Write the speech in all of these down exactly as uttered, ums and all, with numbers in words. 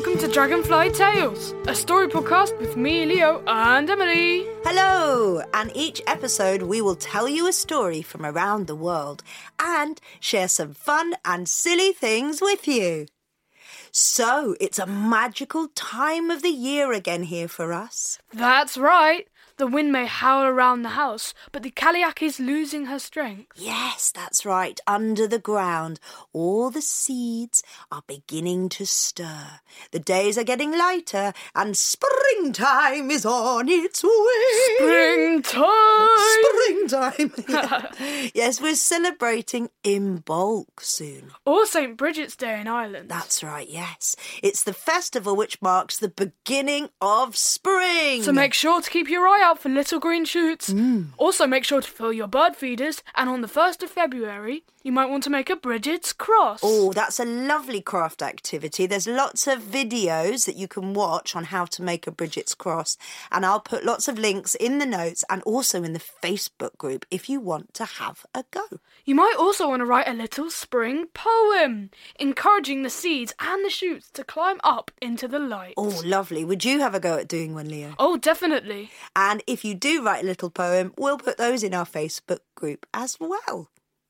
welcome to Dragonfly Tales, a story podcast with me, Leo, and Emily. Hello! And each episode we will tell you a story from around the world and share some fun and silly things with you. So, it's a magical time of the year again here for us. That's right. The wind may howl around the house, but the Kaliak is losing her strength. Yes, that's right. Under the ground, all the seeds are beginning to stir. The days are getting lighter, and springtime is on its way. Springtime! Springtime! Yes, we're celebrating Imbolc soon. Or Saint Bridget's Day in Ireland. That's right, yes. It's the festival which marks the beginning of spring. So make sure to keep your eye out for little green shoots. Mm. Also make sure to fill your bird feeders, and on the first of February, you might want to make a Bridget's cross. Oh, that's a lovely craft activity. There's lots of videos that you can watch on how to make a Bridget's cross, and I'll put lots of links in the notes and also in the Facebook group if you want to have a go. You might also want to write a little spring poem, encouraging the seeds and the shoots to climb up into the light. Oh, lovely. Would you have a go at doing one, Leo? Oh, definitely. And if you do write a little poem, we'll put those in our Facebook group as well.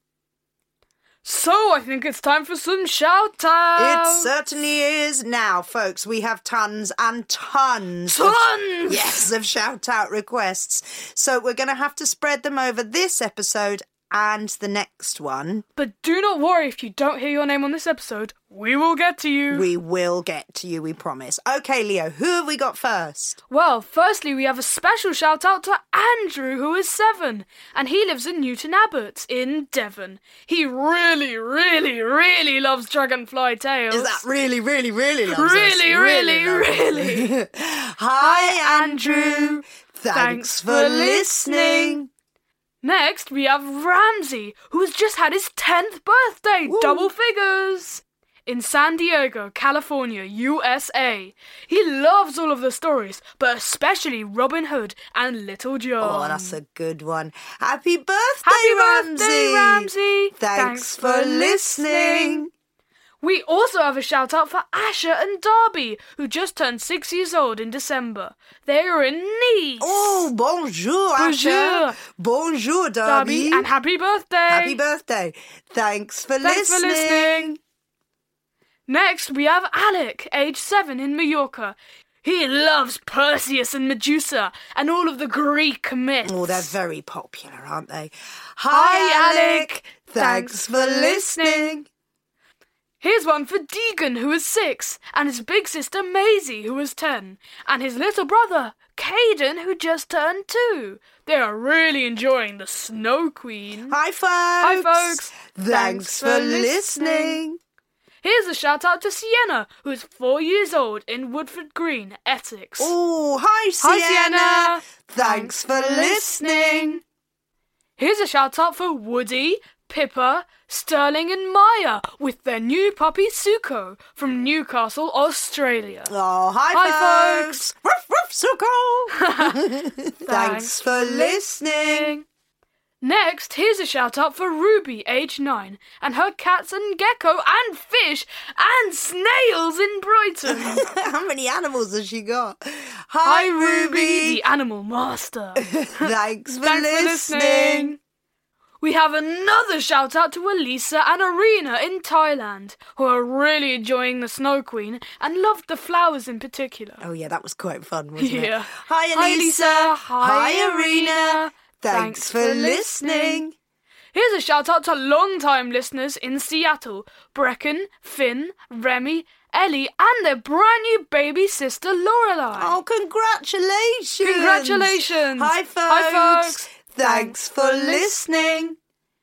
So, I think it's time for some shout-outs. It certainly is. Now, folks, we have tons and tons. Tons! Of, yes, of shout-out requests. So we're going to have to spread them over this episode and the next one. But do not worry if you don't hear your name on this episode. We will get to you. We will get to you, we promise. Okay, Leo, who have we got first? Well, firstly, we have a special shout-out to Andrew, who is seven, and he lives in Newton Abbot in Devon. He really, really, really loves Dragonfly Tales. Is that really, really, really loves Really, us? really, really? really. Hi, Andrew. Thanks, Thanks for for listening. Next, we have Ramsey, who has just had his tenth birthday, Woo. double figures, in San Diego, California, U S A. He loves all of the stories, but especially Robin Hood and Little John. Oh, that's a good one. Happy birthday, Happy Ramsey. birthday, Ramsey. Thanks, Thanks for for listening. We also have a shout-out for Asher and Darby, who just turned six years old in December. They are in Nice. Oh, bonjour, Bonjour. Asher. Bonjour, Darby. Darby, and happy birthday. Happy birthday. Thanks for Thanks listening. for listening. Next, we have Alec, age seven, in Mallorca. He loves Perseus and Medusa and all of the Greek myths. Oh, they're very popular, aren't they? Hi, Alec. Thanks for listening. Here's one for Deegan, who is six, and his big sister Maisie, who is ten, and his little brother Caden, who just turned two. They are really enjoying the Snow Queen. Hi, folks. Hi, folks. Thanks, Thanks for for listening. listening. Here's a shout out to Sienna, who is four years old in Woodford Green, Essex. Oh, hi, Sienna. Hi, Sienna. Thanks, for listening. Here's a shout out for Woody, Pippa, Sterling and Maya with their new puppy Suko from Newcastle, Australia. Oh, hi, Hi, folks. Ruff, ruff, Suko. Thanks for listening. Next, here's a shout out for Ruby, age nine, and her cats and gecko and fish and snails in Brighton. How many animals has she got? Hi, Hi, Ruby, the animal master. Thanks for Thanks for listening. listening. We have another shout out to Elisa and Arena in Thailand, who are really enjoying the Snow Queen and loved the flowers in particular. Oh, yeah, that was quite fun, wasn't it? Yeah. Hi, Elisa. Hi, Lisa. Hi, Hi, Arena. Thanks, Thanks for for listening. listening. Here's a shout out to long-time listeners in Seattle, Brecken, Finn, Remy, Ellie, and their brand new baby sister Lorelai. Oh, congratulations. Congratulations. Hi, folks. Hi, folks. Thanks for listening.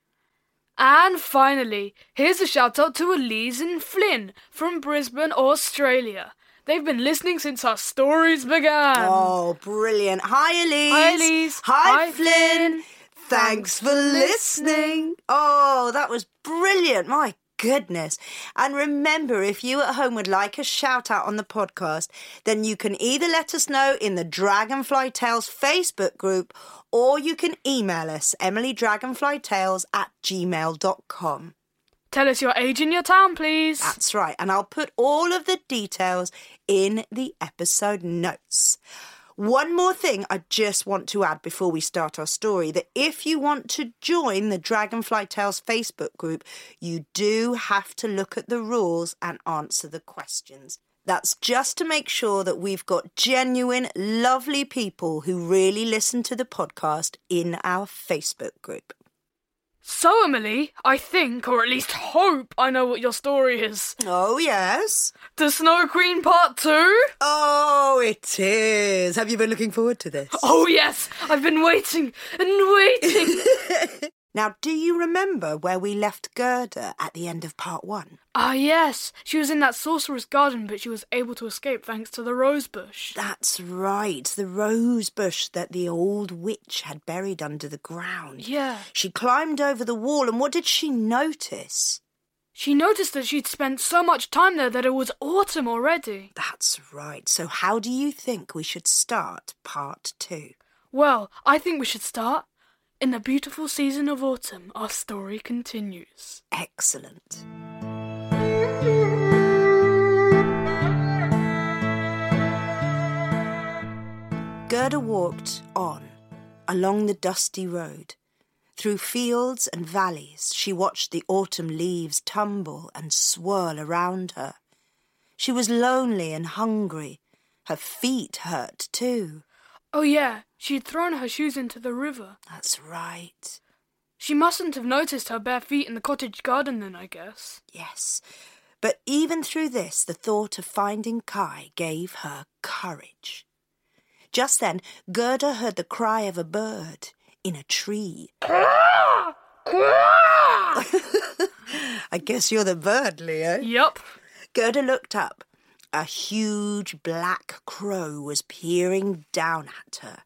And finally, here's a shout out to Elise and Flynn from Brisbane, Australia. They've been listening since our stories began. Oh, brilliant. Hi, Elise. Hi, Elise. Hi, Hi, Flynn. Flynn. Thanks for listening. Oh, that was brilliant. My goodness. And remember, if you at home would like a shout out on the podcast, then you can either let us know in the Dragonfly Tales Facebook group, or you can email us, emilydragonflytales at gmail dot com. Tell us your age and your town, please. That's right, and I'll put all of the details in the episode notes. One more thing I just want to add before we start our story, that if you want to join the Dragonfly Tales Facebook group, you do have to look at the rules and answer the questions. That's just to make sure that we've got genuine, lovely people who really listen to the podcast in our Facebook group. So, Emily, I think, or at least hope, I know what your story is. Oh, yes? The Snow Queen Part two? Oh, it is. Have you been looking forward to this? Oh, yes. I've been waiting and waiting. Now, do you remember where we left Gerda at the end of part one? Ah, yes. She was in that sorcerer's garden, but she was able to escape thanks to the rose bush. That's right, the rose bush that the old witch had buried under the ground. Yeah. She climbed over the wall, and what did she notice? She noticed that she'd spent so much time there that it was autumn already. That's right. So how do you think we should start part two? Well, I think we should start. In the beautiful season of autumn, our story continues. Excellent. Gerda walked on, along the dusty road. Through fields and valleys, she watched the autumn leaves tumble and swirl around her. She was lonely and hungry. Her feet hurt too. Oh yeah, she'd thrown her shoes into the river. That's right. She mustn't have noticed her bare feet in the cottage garden then, I guess. Yes, but even through this, the thought of finding Kai gave her courage. Just then, Gerda heard the cry of a bird in a tree. Caw! Caw! I guess you're the bird, Leo. Yup. Gerda looked up. A huge black crow was peering down at her.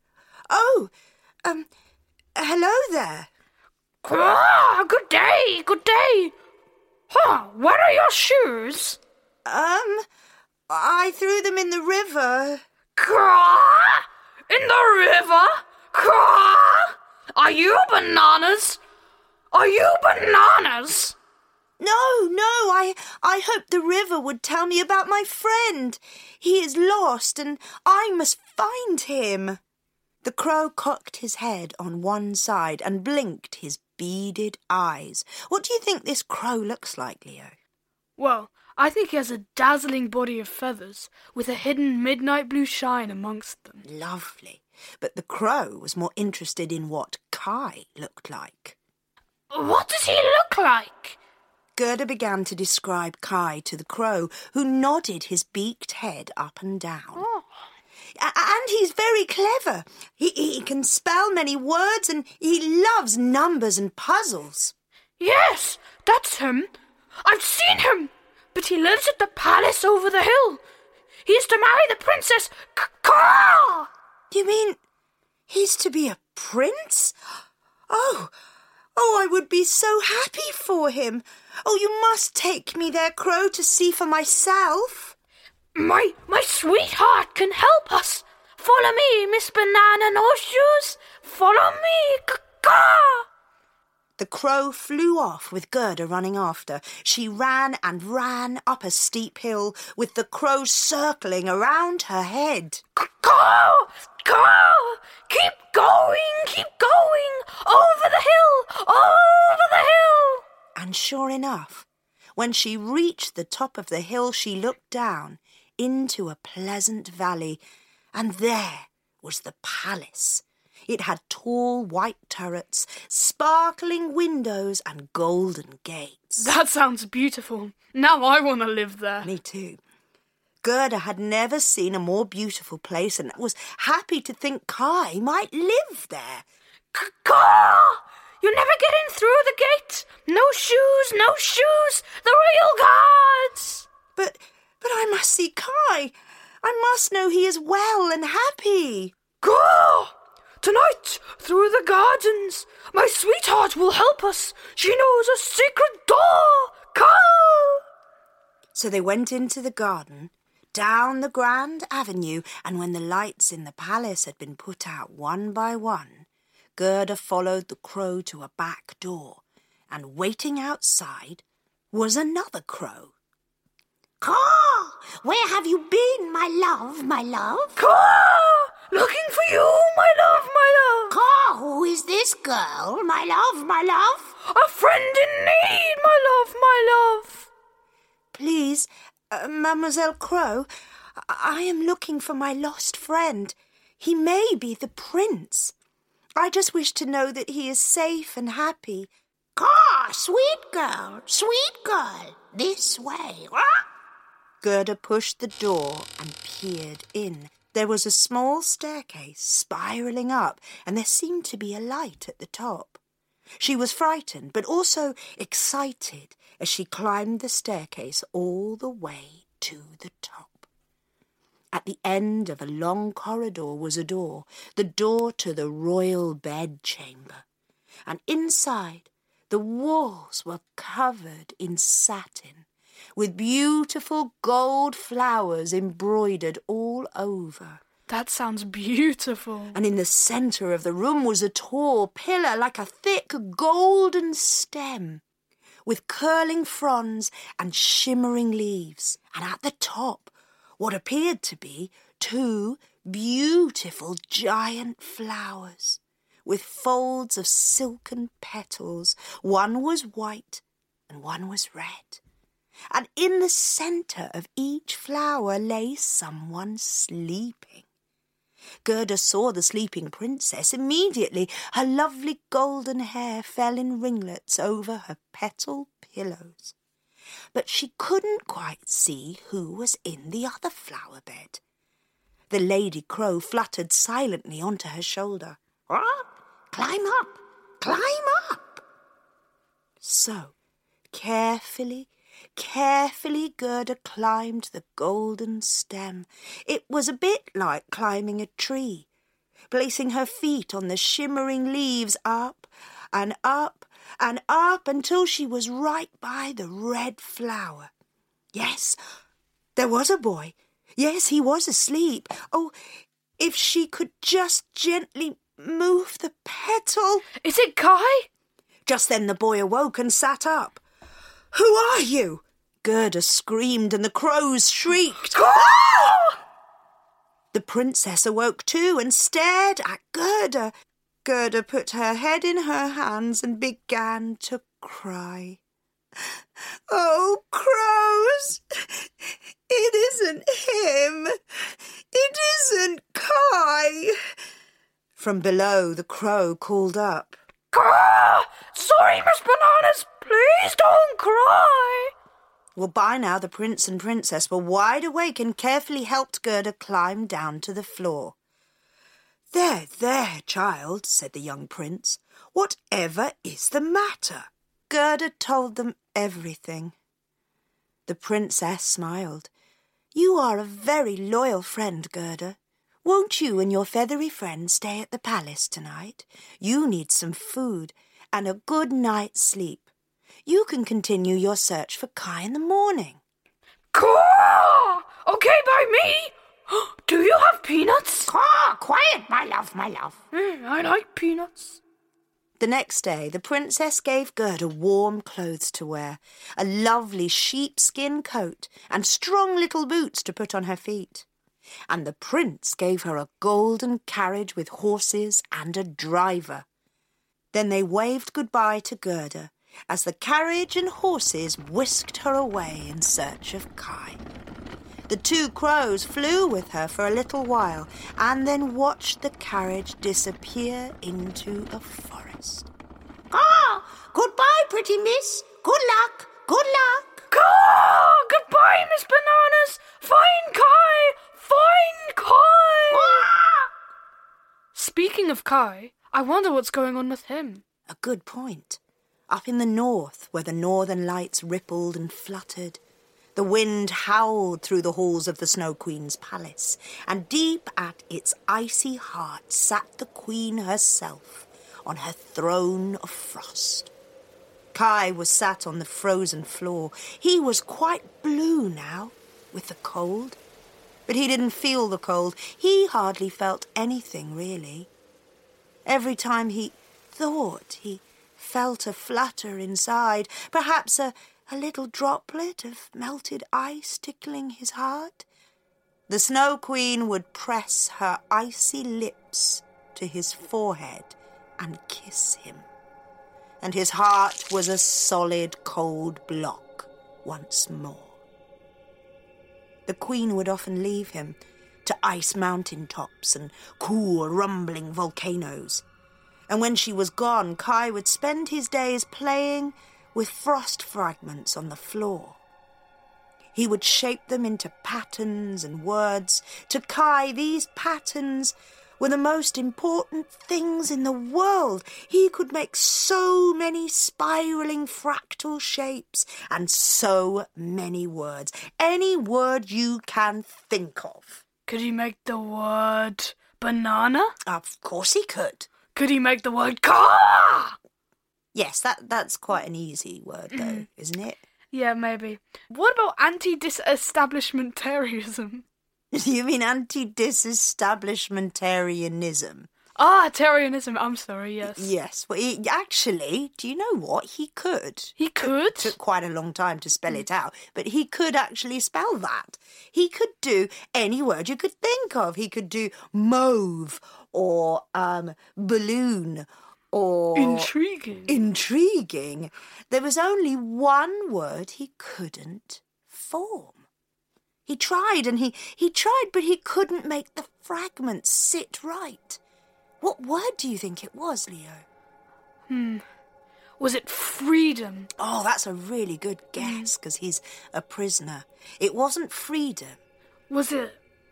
Oh, um, hello there. Caw! Good day, good day. Huh, where are your shoes? Um, I threw them in the river. Caw! In the river? Caw! Are you bananas? Are you bananas? No, no, I, I hoped the river would tell me about my friend. He is lost and I must find him. The crow cocked his head on one side and blinked his beaded eyes. What do you think this crow looks like, Leo? Well, I think he has a dazzling body of feathers with a hidden midnight blue shine amongst them. Lovely. But the crow was more interested in what Kai looked like. What does he look like? Gerda began to describe Kai to the crow, who nodded his beaked head up and down. Oh. A- and he's very clever. He, he can spell many words and he loves numbers and puzzles. Yes, that's him. I've seen him. But he lives at the palace over the hill. He is to marry the princess Caw! You mean he's to be a prince? Oh, oh, I would be so happy for him. Oh, you must take me there, Crow, to see for myself. My, my sweetheart can help us. Follow me, Miss Banana No-Shoes. Follow me, Caw! The crow flew off with Gerda running after. She ran and ran up a steep hill with the crow circling around her head. Caw! Caw! Keep going, keep going! Over the hill! Over the hill! And sure enough, when she reached the top of the hill, she looked down into a pleasant valley, and there was the palace. It had tall white turrets, sparkling windows and golden gates. That sounds beautiful. Now I want to live there. Me too. Gerda had never seen a more beautiful place and was happy to think Kai might live there. Caw! You never get in through the gate. No shoes, no shoes. The royal guards. But, but I must see Kai. I must know he is well and happy. Caw! Tonight, through the gardens, my sweetheart will help us. She knows a secret door. Caw! So they went into the garden, down the grand avenue, and when the lights in the palace had been put out one by one, Gerda followed the crow to a back door and waiting outside was another crow. "Caw! Where have you been, my love, my love?" Caw! Looking for you, my love, my love. "Caw, who is this girl, my love, my love?" A friend in need, my love, my love. "Please, uh, Mademoiselle Crow, I-, I am looking for my lost friend. He may be the prince. I just wish to know that he is safe and happy." "Caw, sweet girl, sweet girl, this way." Gerda pushed the door and peered in. There was a small staircase spiralling up, and there seemed to be a light at the top. She was frightened, but also excited as she climbed the staircase all the way to the top. At the end of a long corridor was a door, the door to the royal bedchamber, and inside the walls were covered in satin, with beautiful gold flowers embroidered all over. That sounds beautiful. And in the centre of the room was a tall pillar like a thick golden stem, with curling fronds and shimmering leaves. And at the top, what appeared to be two beautiful giant flowers, with folds of silken petals. One was white and one was red. And in the centre of each flower lay someone sleeping. Gerda saw the sleeping princess immediately. Her lovely golden hair fell in ringlets over her petal pillows. But she couldn't quite see who was in the other flower bed. The Lady Crow fluttered silently onto her shoulder. "Up, climb up, climb up." So, carefully, Carefully Gerda climbed the golden stem. It was a bit like climbing a tree, placing her feet on the shimmering leaves, up and up and up until she was right by the red flower. Yes, there was a boy. Yes, he was asleep. Oh, if she could just gently move the petal. Is it Kai? Just then the boy awoke and sat up. "Who are you?" Gerda screamed, and the crows shrieked. The princess awoke too and stared at Gerda. Gerda put her head in her hands and began to cry. "Oh, crows! It isn't him! It isn't Kai!" From below, the crow called up. "Sorry, Miss Bananas, please don't cry." Well, by now the prince and princess were wide awake and carefully helped Gerda climb down to the floor. "There, there, child," said the young prince. "Whatever is the matter?" Gerda told them everything. The princess smiled. "You are a very loyal friend, Gerda. Won't you and your feathery friend stay at the palace tonight? You need some food and a good night's sleep. You can continue your search for Kai in the morning." Caw! Okay by me. Do you have peanuts? Caw, quiet, my love, my love. Mm, I like peanuts. The next day, the princess gave Gerda warm clothes to wear, a lovely sheepskin coat, and strong little boots to put on her feet. And the prince gave her a golden carriage with horses and a driver. Then they waved goodbye to Gerda as the carriage and horses whisked her away in search of Kai. The two crows flew with her for a little while and then watched the carriage disappear into a forest. "Ah, goodbye, pretty miss. Good luck, good luck." Caw! Goodbye, Miss Bananas. Find Kai! Find Kai! Ah! Speaking of Kai, I wonder what's going on with him. A good point. Up in the north, where the northern lights rippled and fluttered, the wind howled through the halls of the Snow Queen's palace, and deep at its icy heart sat the Queen herself on her throne of frost. Kai was sat on the frozen floor. He was quite blue now with the cold, but he didn't feel the cold. He hardly felt anything, really. Every time he thought, he felt a flutter inside, perhaps a, a little droplet of melted ice tickling his heart. The Snow Queen would press her icy lips to his forehead and kiss him, and his heart was a solid cold block once more. The Queen would often leave him to ice mountain tops and cool, rumbling volcanoes. And when she was gone, Kai would spend his days playing with frost fragments on the floor. He would shape them into patterns and words. To Kai, these patterns were the most important things in the world. He could make so many spiralling fractal shapes and so many words. Any word you can think of. Could he make the word banana? Of course he could. Could he make the word car? Yes, that, that's quite an easy word, though, isn't it? Yeah, maybe. What about anti-disestablishmentarianism? You mean anti-disestablishmentarianism? Ah, Tarianism, I'm sorry, yes. Yes, well, he, actually, do you know what? He could. He could? It took quite a long time to spell it out, but he could actually spell that. He could do any word you could think of. He could do mauve or um, balloon or... Intriguing. Intriguing. There was only one word he couldn't form. He tried and he, he tried, but he couldn't make the fragments sit right. What word do you think it was, Leo? Hmm. Was it freedom? Oh, that's a really good guess, because he's a prisoner. It wasn't freedom. Was it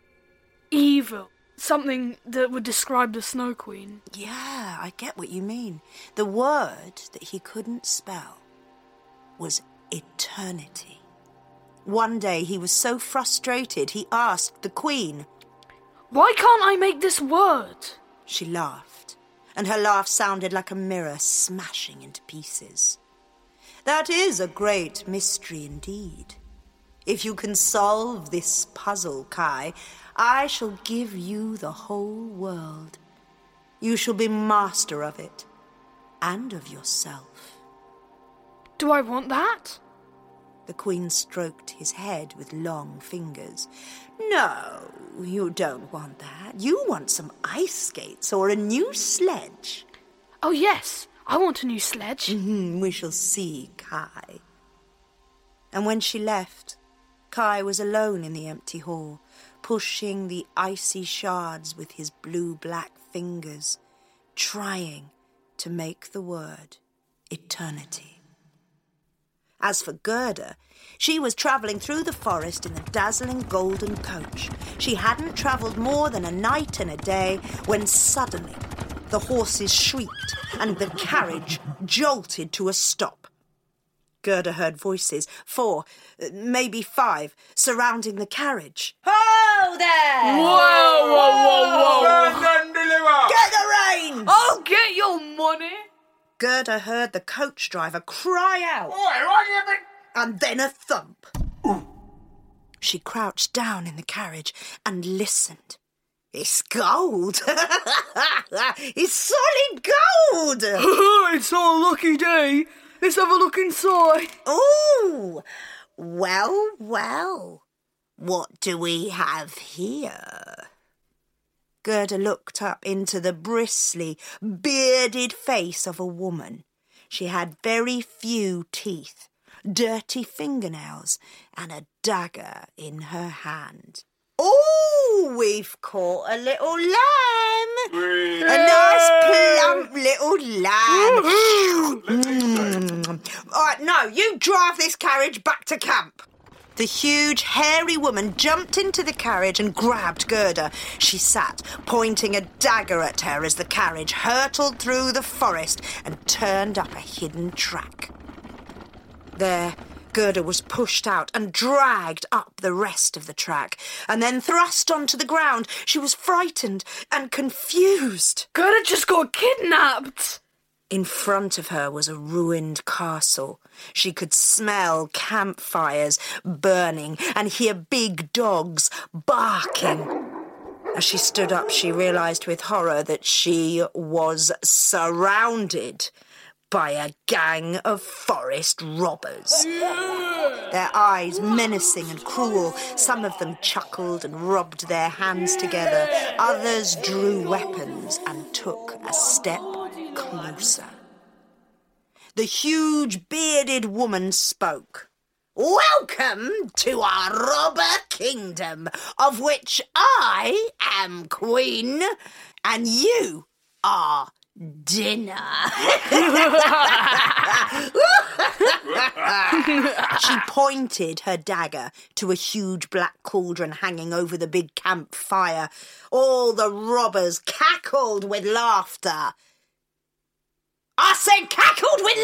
evil? Something that would describe the Snow Queen? Yeah, I get what you mean. The word that he couldn't spell was eternity. One day he was so frustrated he asked the Queen, "Why can't I make this word?" She laughed, and her laugh sounded like a mirror smashing into pieces. "That is a great mystery indeed. If you can solve this puzzle, Kai, I shall give you the whole world. You shall be master of it, and of yourself." Do I want that? The Queen stroked his head with long fingers. "No, you don't want that. You want some ice skates or a new sledge." Oh, yes, I want a new sledge. Mm-hmm, we shall see, Kai. And when she left, Kai was alone in the empty hall, pushing the icy shards with his blue-black fingers, trying to make the word eternity. As for Gerda, she was travelling through the forest in the dazzling golden coach. She hadn't travelled more than a night and a day when suddenly the horses shrieked and the carriage jolted to a stop. Gerda heard voices, four, maybe five, surrounding the carriage. Ho there! Whoa, whoa, whoa, whoa! Get the reins! I'll get your money! Gerda heard the coach driver cry out, and then a thump. She crouched down in the carriage and listened. It's gold! It's solid gold! It's our lucky day. Let's have a look inside. Ooh! Well, well. What do we have here? Gerda looked up into the bristly, bearded face of a woman. She had very few teeth, dirty fingernails, and a dagger in her hand. Oh, we've caught a little lamb. A nice plump little lamb. Mm. All right, no, you drive this carriage back to camp. The huge, hairy woman jumped into the carriage and grabbed Gerda. She sat, pointing a dagger at her as the carriage hurtled through the forest and turned up a hidden track. There, Gerda was pushed out and dragged up the rest of the track, and then thrust onto the ground. She was frightened and confused. Gerda just got kidnapped. In front of her was a ruined castle. She could smell campfires burning and hear big dogs barking. As she stood up, she realised with horror that she was surrounded by a gang of forest robbers. Their eyes menacing and cruel. Some of them chuckled and rubbed their hands together. Others drew weapons and took a step closer. The huge bearded woman spoke. "Welcome to our robber kingdom, of which I am queen, and you are dinner." She pointed her dagger to a huge black cauldron hanging over the big campfire. All the robbers cackled with laughter. I said cackled with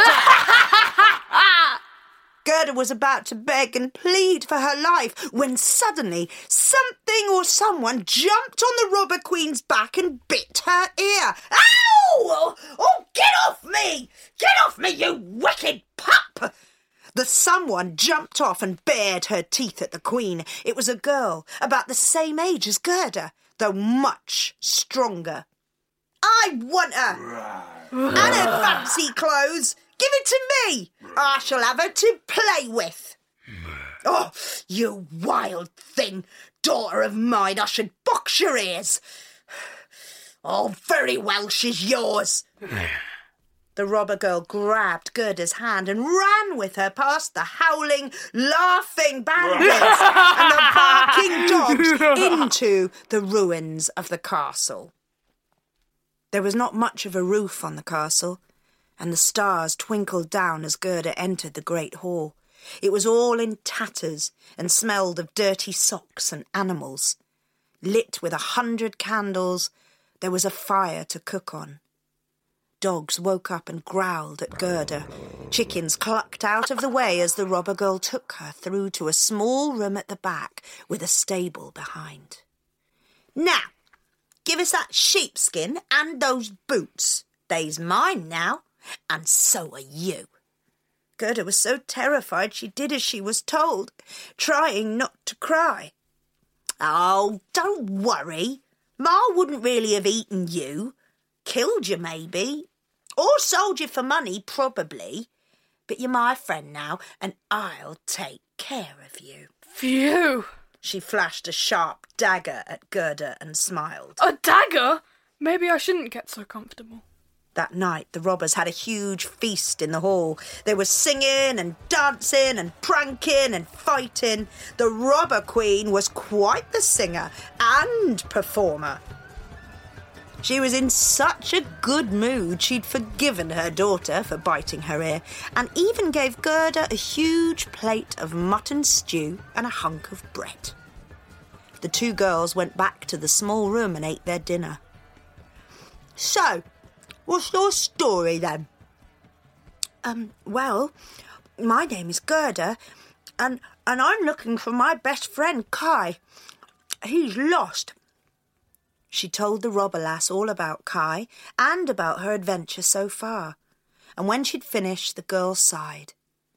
laughter! Gerda was about to beg and plead for her life when suddenly something or someone jumped on the robber queen's back and bit her ear. Ow! Oh, get off me! Get off me, you wicked pup! The someone jumped off and bared her teeth at the queen. It was a girl about the same age as Gerda, though much stronger. I want her! And her fancy clothes! Give it to me! I shall have her to play with. Oh, you wild thing! Daughter of mine, I should box your ears! Oh, very well, she's yours. The robber girl grabbed Gerda's hand and ran with her past the howling, laughing bandits and the barking dogs into the ruins of the castle. There was not much of a roof on the castle, and the stars twinkled down as Gerda entered the great hall. It was all in tatters and smelled of dirty socks and animals. Lit with a hundred candles, there was a fire to cook on. Dogs woke up and growled at Gerda. Chickens clucked out of the way as the robber girl took her through to a small room at the back with a stable behind. Now, give us that sheepskin and those boots. They's mine now, and so are you. Gerda was so terrified she did as she was told, trying not to cry. Oh, don't worry. Ma wouldn't really have eaten you. Killed you, maybe. Or sold you for money, probably. But you're my friend now, and I'll take care of you. Phew! She flashed a sharp dagger at Gerda and smiled. A dagger? Maybe I shouldn't get so comfortable. That night, the robbers had a huge feast in the hall. They were singing and dancing and pranking and fighting. The robber queen was quite the singer and performer. She was in such a good mood she'd forgiven her daughter for biting her ear and even gave Gerda a huge plate of mutton stew and a hunk of bread. The two girls went back to the small room and ate their dinner. So, what's your story then? Um, well, my name is Gerda, and, and I'm looking for my best friend Kai. He's lost. She told the robber lass all about Kai and about her adventure so far. And when she'd finished, the girl sighed.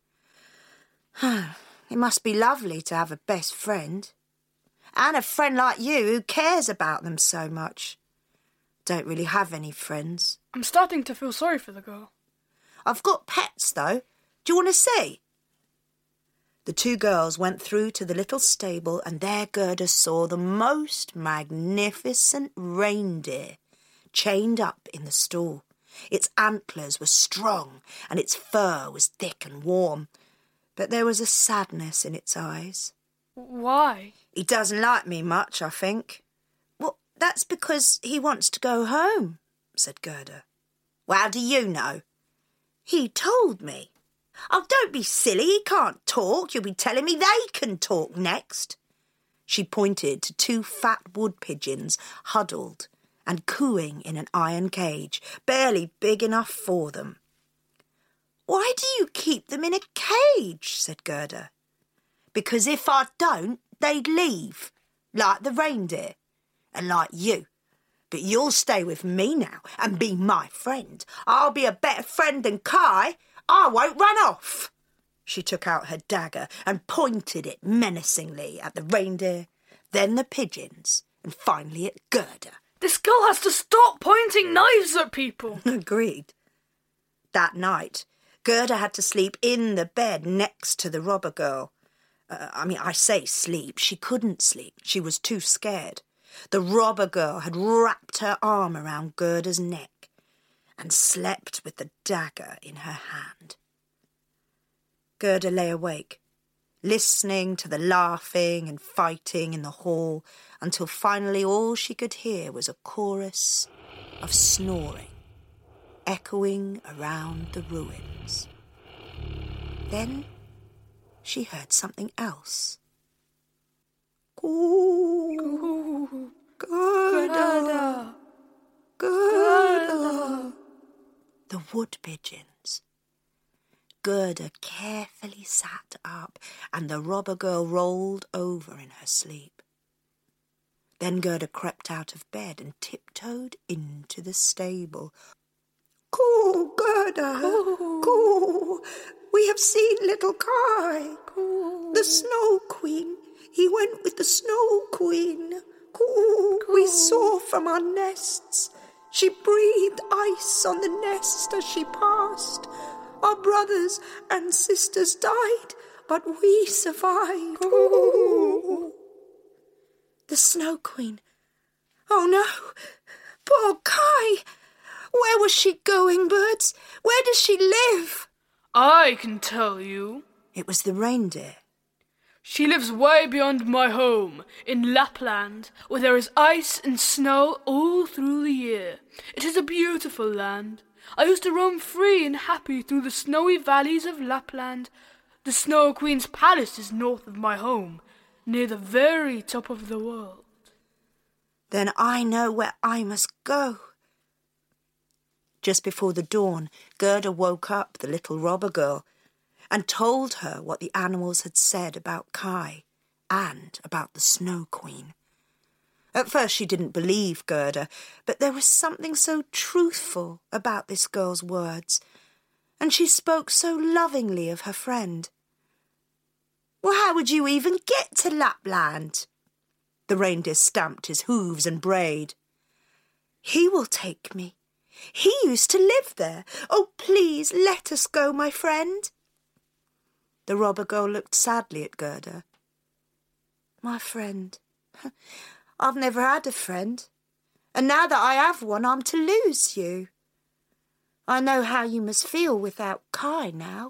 It must be lovely to have a best friend. And a friend like you who cares about them so much. Don't really have any friends. I'm starting to feel sorry for the girl. I've got pets, though. Do you want to see? The two girls went through to the little stable, and there Gerda saw the most magnificent reindeer chained up in the stall. Its antlers were strong, and its fur was thick and warm. But there was a sadness in its eyes. Why? He doesn't like me much, I think. Well, that's because he wants to go home, said Gerda. Well, how do you know? He told me. Oh, don't be silly, he can't talk. You'll be telling me they can talk next. She pointed to two fat wood pigeons huddled and cooing in an iron cage, barely big enough for them. Why do you keep them in a cage? Said Gerda. Because if I don't, they'd leave, like the reindeer, and like you. But you'll stay with me now and be my friend. I'll be a better friend than Kai. I won't run off. She took out her dagger and pointed it menacingly at the reindeer, then the pigeons, and finally at Gerda. This girl has to stop pointing knives at people. Agreed. That night, Gerda had to sleep in the bed next to the robber girl. Uh, I mean, I say sleep. She couldn't sleep. She was too scared. The robber girl had wrapped her arm around Gerda's neck and slept with the dagger in her hand. Gerda lay awake, listening to the laughing and fighting in the hall, until finally all she could hear was a chorus of snoring, echoing around the ruins. Then she heard something else. Coo, Gerda, Gerda. The wood pigeons. Gerda carefully sat up, and the robber girl rolled over in her sleep. Then Gerda crept out of bed and tiptoed into the stable. Coo, Gerda, coo, coo. We have seen little Kai, coo. The Snow Queen. He went with the Snow Queen. Coo, coo. We saw from our nests. She breathed ice on the nest as she passed. Our brothers and sisters died, but we survived. Coo. The Snow Queen. Oh no, poor Kai. Where was she going, birds? Where does she live? I can tell you. It was the reindeer. She lives way beyond my home, in Lapland, where there is ice and snow all through the year. It is a beautiful land. I used to roam free and happy through the snowy valleys of Lapland. The Snow Queen's palace is north of my home, near the very top of the world. Then I know where I must go. Just before the dawn, Gerda woke up the little robber girl and told her what the animals had said about Kai and about the Snow Queen. At first she didn't believe Gerda, but there was something so truthful about this girl's words, and she spoke so lovingly of her friend. Well, how would you even get to Lapland? The reindeer stamped his hooves and brayed. He will take me. He used to live there. Oh, please let us go, my friend. The robber girl looked sadly at Gerda. My friend. I've never had a friend, and now that I have one, I'm to lose you. I know how you must feel without Kai now.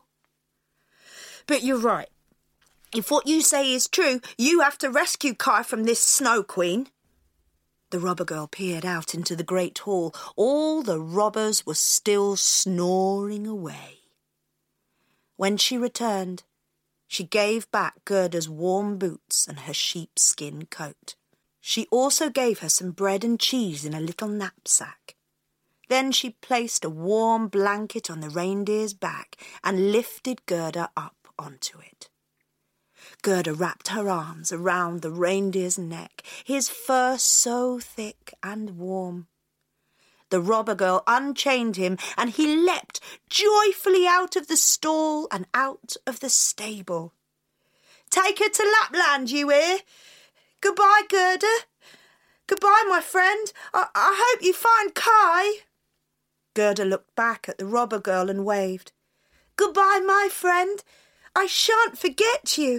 But you're right. If what you say is true, you have to rescue Kai from this Snow Queen. The robber girl peered out into the great hall. All the robbers were still snoring away. When she returned, she gave back Gerda's warm boots and her sheepskin coat. She also gave her some bread and cheese in a little knapsack. Then she placed a warm blanket on the reindeer's back and lifted Gerda up onto it. Gerda wrapped her arms around the reindeer's neck, his fur so thick and warm. The robber girl unchained him, and he leapt joyfully out of the stall and out of the stable. Take her to Lapland, you hear? Goodbye, Gerda. Goodbye, my friend. I, I hope you find Kai. Gerda looked back at the robber girl and waved. Goodbye, my friend. I shan't forget you.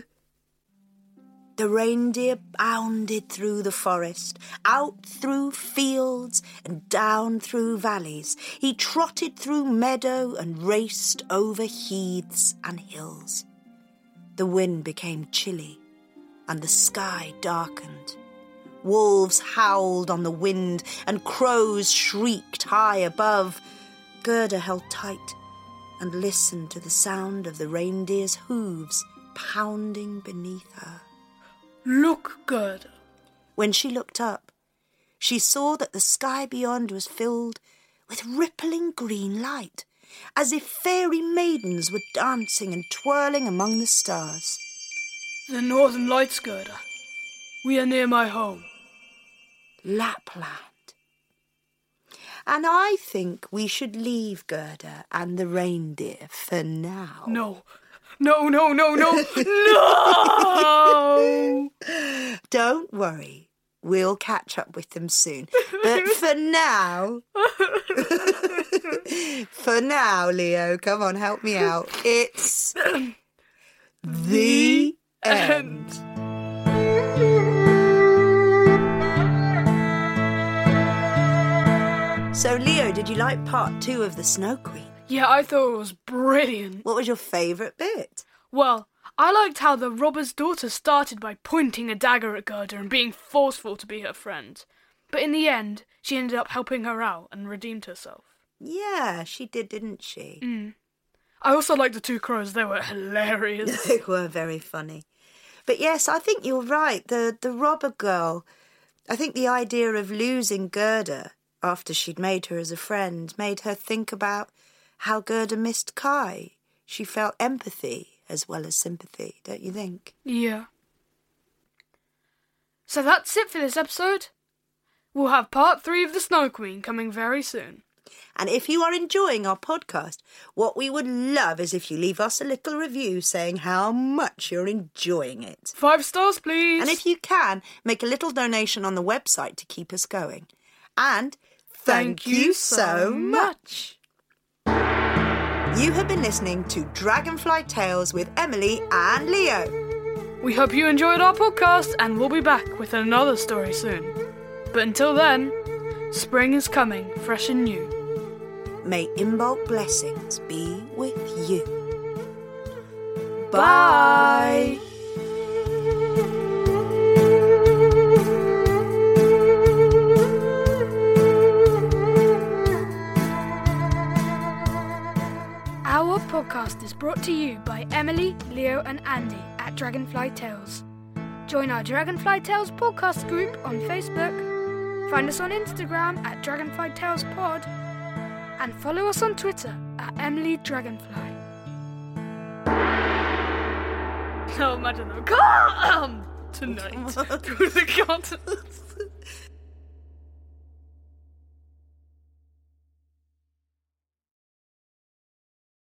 The reindeer bounded through the forest, out through fields and down through valleys. He trotted through meadow and raced over heaths and hills. The wind became chilly and the sky darkened. Wolves howled on the wind and crows shrieked high above. Gerda held tight and listened to the sound of the reindeer's hooves pounding beneath her. Look, Gerda. When she looked up, she saw that the sky beyond was filled with rippling green light, as if fairy maidens were dancing and twirling among the stars. The Northern Lights, Gerda. We are near my home. Lapland. And I think we should leave Gerda and the reindeer for now. No. No, no, no, no, no! Don't worry. We'll catch up with them soon. But for now, for now, Leo, come on, help me out. It's the end. So, Leo, did you like part two of The Snow Queen? Yeah, I thought it was brilliant. What was your favourite bit? Well, I liked how the robber's daughter started by pointing a dagger at Gerda and being forceful to be her friend. But in the end, she ended up helping her out and redeemed herself. Yeah, she did, didn't she? Mm. I also liked the two crows. They were hilarious. They were very funny. But yes, I think you're right. The, the robber girl, I think the idea of losing Gerda after she'd made her as a friend made her think about how Gerda missed Kai. She felt empathy as well as sympathy, don't you think? Yeah. So that's it for this episode. We'll have part three of The Snow Queen coming very soon. And if you are enjoying our podcast, what we would love is if you leave us a little review saying how much you're enjoying it. Five stars, please. And if you can, make a little donation on the website to keep us going. And thank, thank you so much. You have been listening to Dragonfly Tales with Emily and Leo. We hope you enjoyed our podcast and we'll be back with another story soon. But until then, spring is coming fresh and new. May Imbolc blessings be with you. Bye! Our podcast is brought to you by Emily, Leo and Andy at Dragonfly Tales. Join our Dragonfly Tales podcast group on Facebook, find us on Instagram at Dragonfly Tales Pod, and follow us on Twitter at Emily Dragonfly. Oh, imagine that. Come tonight through the continents.